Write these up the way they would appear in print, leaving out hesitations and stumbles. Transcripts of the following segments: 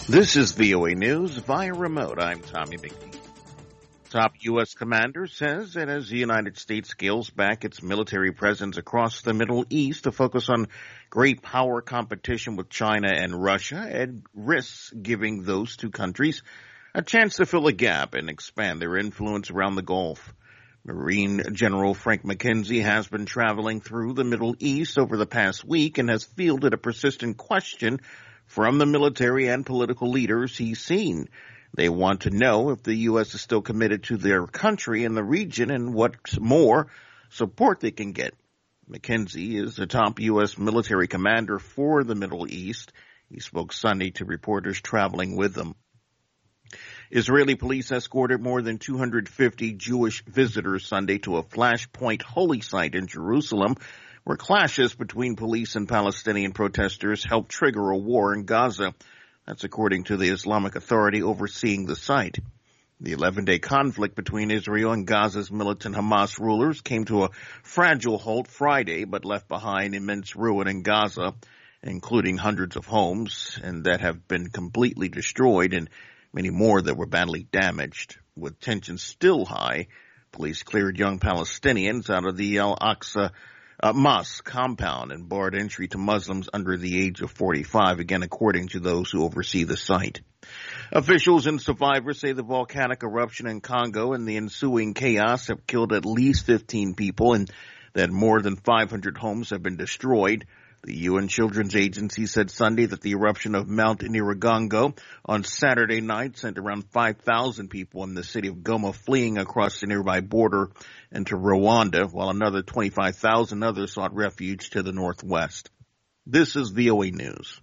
This is VOA News via remote. I'm Tommy McNeil. Top U.S. commander says that as the United States scales back its military presence across the Middle East to focus on great power competition with China and Russia, it risks giving those two countries a chance to fill a gap and expand their influence around the Gulf. Marine General Frank McKenzie has been traveling through the Middle East over the past week and has fielded a persistent question from the military and political leaders he's seen. They want to know if the U.S. is still committed to their country and the region and what more support they can get. McKenzie is the top U.S. military commander for the Middle East. He spoke Sunday to reporters traveling with them. Israeli police escorted more than 250 Jewish visitors Sunday to a flashpoint holy site in Jerusalem, where clashes between police and Palestinian protesters helped trigger a war in Gaza. That's according to the Islamic Authority overseeing the site. The 11-day conflict between Israel and Gaza's militant Hamas rulers came to a fragile halt Friday, but left behind immense ruin in Gaza, including hundreds of homes and that have been completely destroyed and many more that were badly damaged. With tensions still high, police cleared young Palestinians out of the Al-Aqsa mosque compound and barred entry to Muslims under the age of 45, again according to those who oversee the site. Officials and survivors say the volcanic eruption in Congo and the ensuing chaos have killed at least 15 people and that more than 500 homes have been destroyed. The UN Children's Agency said Sunday that the eruption of Mount Nyiragongo on Saturday night sent around 5,000 people in the city of Goma fleeing across the nearby border into Rwanda, while another 25,000 others sought refuge to the northwest. This is VOA News.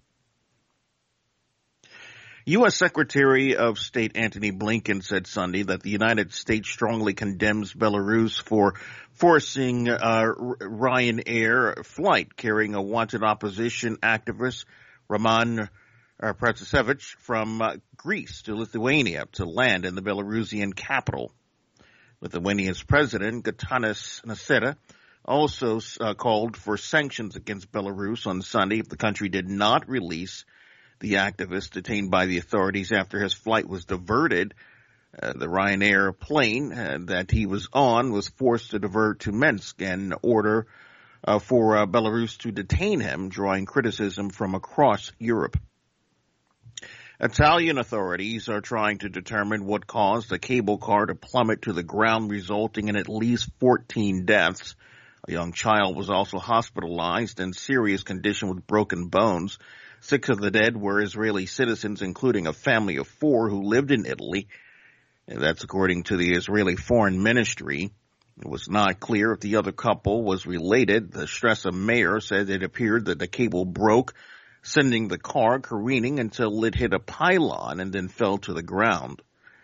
U.S. Secretary of State Antony Blinken said Sunday that the United States strongly condemns Belarus for forcing Ryanair flight carrying a wanted opposition activist, Roman Protasevich, from Greece to Lithuania to land in the Belarusian capital. Lithuania's president, Gitanas Nausėda, also called for sanctions against Belarus on Sunday if the country did not release the activist detained by the authorities after his flight was diverted. The Ryanair plane that he was on was forced to divert to Minsk in order for Belarus to detain him, drawing criticism from across Europe. Italian authorities are trying to determine what caused a cable car to plummet to the ground, resulting in at least 14 deaths. A young child was also hospitalized in serious condition with broken bones. 6 of the dead were Israeli citizens, including a family of 4 who lived in Italy. And that's according to the Israeli Foreign Ministry. It was not clear if the other couple was related. The Stresa mayor said it appeared that the cable broke, sending the car careening until it hit a pylon and then fell to the ground.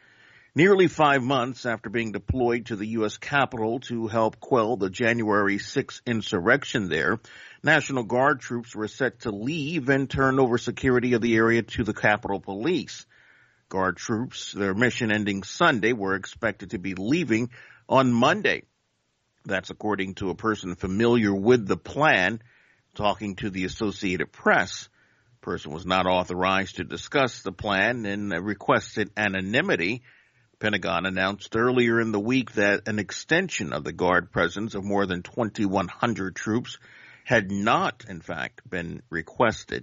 Nearly 5 months after being deployed to the U.S. Capitol to help quell the January 6th insurrection there, National Guard troops were set to leave and turn over security of the area to the Capitol Police. Guard troops, their mission ending Sunday, were expected to be leaving on Monday. That's according to a person familiar with the plan, talking to the Associated Press. The person was not authorized to discuss the plan and requested anonymity. Pentagon announced earlier in the week that an extension of the Guard presence of more than 2,100 troops had not, in fact, been requested.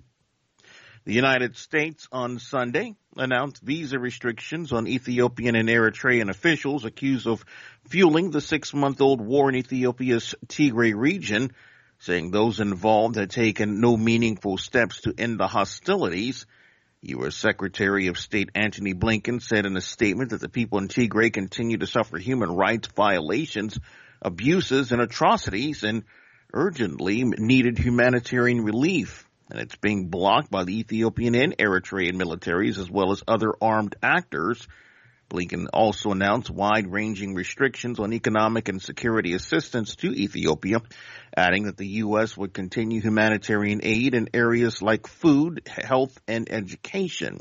The United States on Sunday announced visa restrictions on Ethiopian and Eritrean officials accused of fueling the 6-month-old war in Ethiopia's Tigray region, saying those involved had taken no meaningful steps to end the hostilities. U.S. Secretary of State Antony Blinken said in a statement that the people in Tigray continue to suffer human rights violations, abuses, and atrocities, and urgently needed humanitarian relief. And it's being blocked by the Ethiopian and Eritrean militaries as well as other armed actors. Blinken also announced wide-ranging restrictions on economic and security assistance to Ethiopia, adding that the U.S. would continue humanitarian aid in areas like food, health, and education.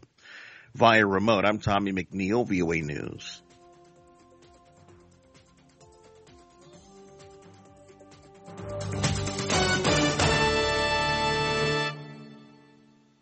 Via remote, I'm Tommy McNeil, VOA News.